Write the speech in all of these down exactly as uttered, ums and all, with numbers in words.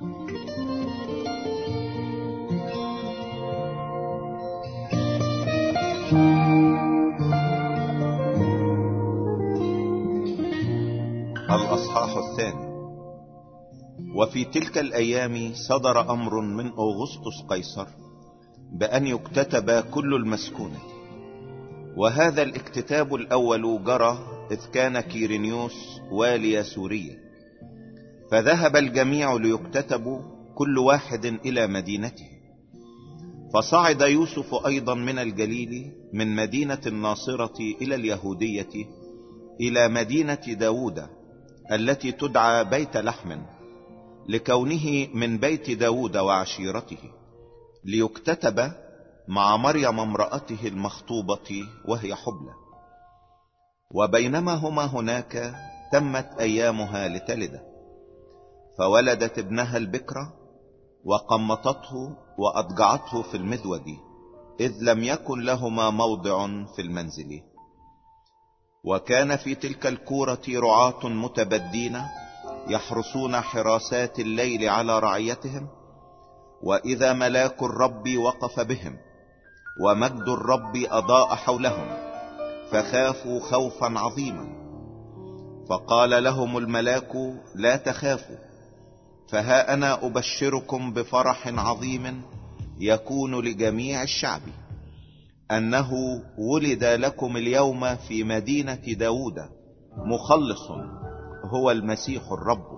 الأصحاح الثاني. وفي تلك الأيام صدر أمر من أغسطس قيصر بأن يكتتب كل المسكونة، وهذا الاكتتاب الأول جرى إذ كان كيرينيوس والي سوريا، فذهب الجميع ليكتتبوا كل واحد إلى مدينته. فصعد يوسف أيضا من الجليل من مدينة الناصرة إلى اليهودية إلى مدينة داود التي تدعى بيت لحم، لكونه من بيت داود وعشيرته، ليكتتب مع مريم امرأته المخطوبة وهي حبلى. وبينما هما هناك تمت أيامها لتلد، فولدت ابنها البكرة وقمطته وأضجعته في المذود، إذ لم يكن لهما موضع في المنزل. وكان في تلك الكورة رعاة متبدين يحرسون حراسات الليل على رعيتهم، وإذا ملاك الرب وقف بهم ومجد الرب أضاء حولهم، فخافوا خوفا عظيما. فقال لهم الملاك: لا تخافوا، فها أنا أبشركم بفرح عظيم يكون لجميع الشعب، أنه ولد لكم اليوم في مدينة داود مخلص هو المسيح الرب.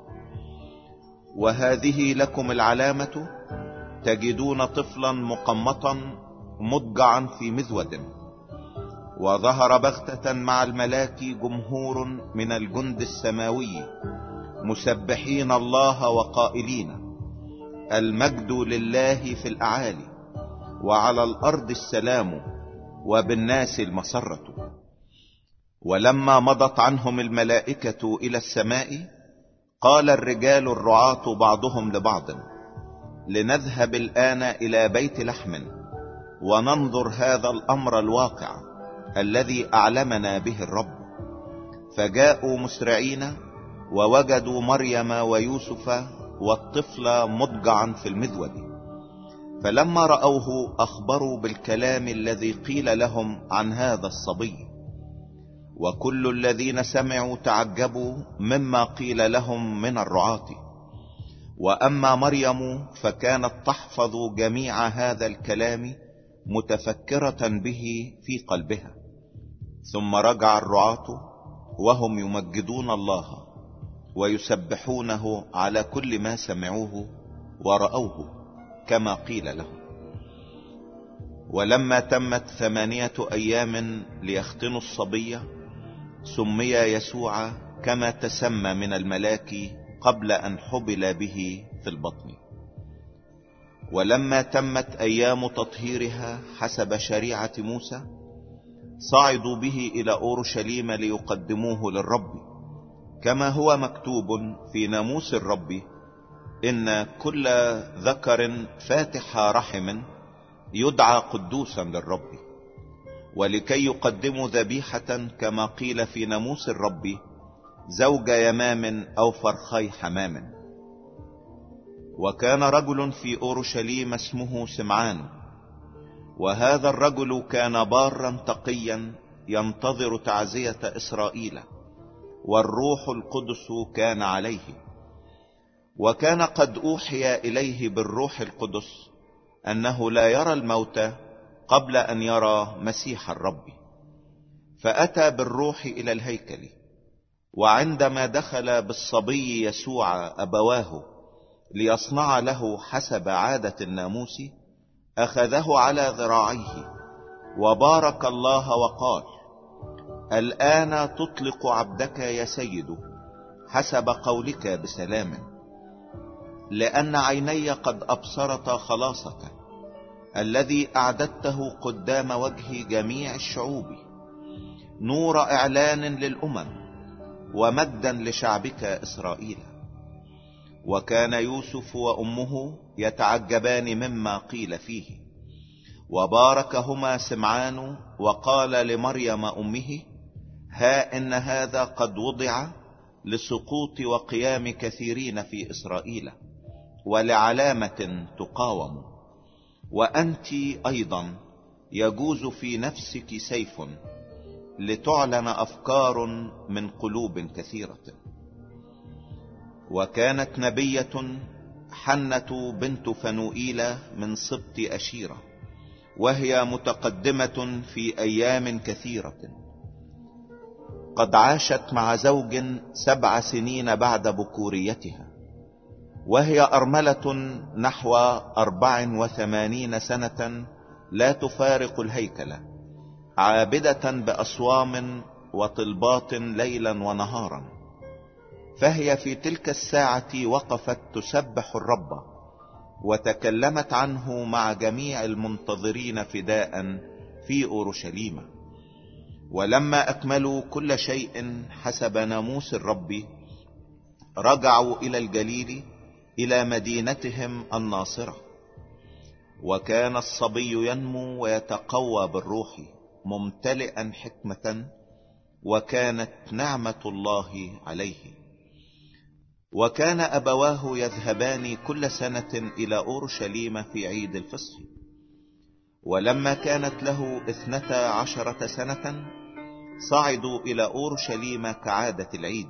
وهذه لكم العلامة: تجدون طفلا مقمطا مضجعا في مذود. وظهر بغتة مع الملاك جمهور من الجند السماوي مسبحين الله وقائلين: المجد لله في الأعالي، وعلى الأرض السلام، وبالناس المسرة. ولما مضت عنهم الملائكة إلى السماء، قال الرجال الرعاة بعضهم لبعض: لنذهب الآن إلى بيت لحم وننظر هذا الأمر الواقع الذي أعلمنا به الرب. فجاءوا مسرعين ووجدوا مريم ويوسف والطفل مضجعا في المذود. فلما رأوه أخبروا بالكلام الذي قيل لهم عن هذا الصبي. وكل الذين سمعوا تعجبوا مما قيل لهم من الرعاة. وأما مريم فكانت تحفظ جميع هذا الكلام متفكرة به في قلبها. ثم رجع الرعاة وهم يمجدون الله ويسبحونه على كل ما سمعوه ورأوه كما قيل لهم. ولما تمت ثمانية أيام ليختنوا الصبي، سمي يسوع كما تسمى من الملاك قبل أن حبل به في البطن. ولما تمت أيام تطهيرها حسب شريعة موسى، صعدوا به إلى أورشليم ليقدموه للرب، كما هو مكتوب في ناموس الرب: إن كل ذكر فاتح رحم يدعى قدوسا للرب. ولكي يقدموا ذبيحة كما قيل في ناموس الرب: زوج يمام أو فرخي حمام. وكان رجل في أورشليم اسمه سمعان، وهذا الرجل كان بارا تقيا ينتظر تعزية إسرائيل، والروح القدس كان عليه. وكان قد أوحي إليه بالروح القدس أنه لا يرى الموت قبل أن يرى مسيح الرب. فأتى بالروح إلى الهيكل، وعندما دخل بالصبي يسوع أبواه ليصنع له حسب عادة الناموس، أخذه على ذراعيه وبارك الله وقال: الآن تطلق عبدك يا سيد حسب قولك بسلام، لأن عيني قد أبصرتا خلاصك الذي أعددته قدام وجه جميع الشعوب، نور إعلان للأمم ومجدا لشعبك إسرائيل. وكان يوسف وأمه يتعجبان مما قيل فيه. وباركهما سمعان وقال لمريم أمه: ها إن هذا قد وضع لسقوط وقيام كثيرين في إسرائيل، ولعلامة تقاوم. وأنت أيضا يجوز في نفسك سيف لتعلن أفكار من قلوب كثيرة. وكانت نبية حنة بنت فنوئيل من سبط أشيرة، وهي متقدمة في أيام كثيرة، قد عاشت مع زوج سبع سنين بعد بكوريتها، وهي أرملة نحو أربع وثمانين سنة لا تفارق الهيكل، عابدة بأصوام وطلبات ليلا ونهارا. فهي في تلك الساعة وقفت تسبح الرب، وتكلمت عنه مع جميع المنتظرين فداء في أورشليم. ولما أكملوا كل شيء حسب ناموس الرب، رجعوا إلى الجليل إلى مدينتهم الناصرة. وكان الصبي ينمو ويتقوى بالروح، ممتلئا حكمة، وكانت نعمة الله عليه. وكان أبواه يذهبان كل سنة إلى أورشليم في عيد الفصح. ولما كانت له اثنتا عشرة سنة صعدوا إلى أورشليم كعادة العيد.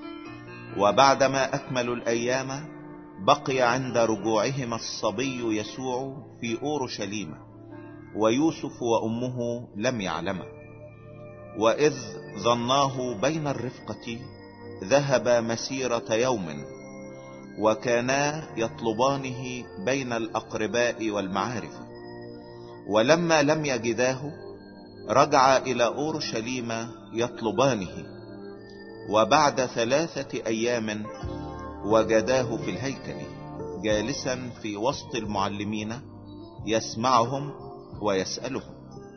وبعدما أكملوا الأيام بقي عند رجوعهما الصبي يسوع في أورشليم، ويوسف وأمه لم يعلما. وإذ ظناه بين الرفقة ذهب مسيرة يوم، وكانا يطلبانه بين الأقرباء والمعارف. ولما لم يجداه رجع إلى أورشليم يطلبانه. وبعد ثلاثة أيام وجداه في الهيكل جالسا في وسط المعلمين يسمعهم ويسألهم.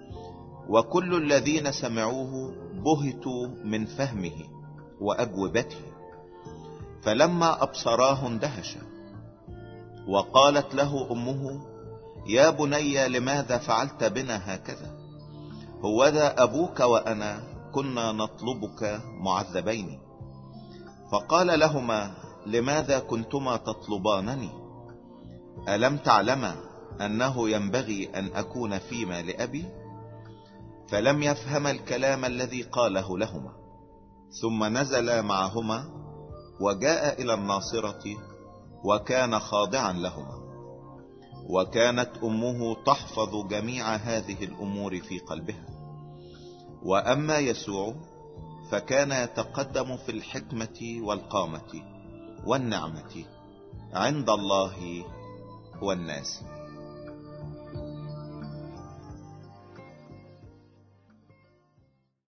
وكل الذين سمعوه بهتوا من فهمه وأجوبته. فلما أبصراه اندهش. وقالت له أمه: يا بني لماذا فعلت بنا هكذا؟ هوذا أبوك وأنا كنا نطلبك معذبين. فقال لهما: لماذا كنتما تطلبانني؟ ألم تعلما أنه ينبغي أن أكون فيما لأبي؟ فلم يفهم الكلام الذي قاله لهما. ثم نزل معهما وجاء إلى الناصرة، وكان خاضعا لهما. وكانت أمه تحفظ جميع هذه الأمور في قلبها. وأما يسوع فكان يتقدم في الحكمة والقامة والنعمة عند الله والناس.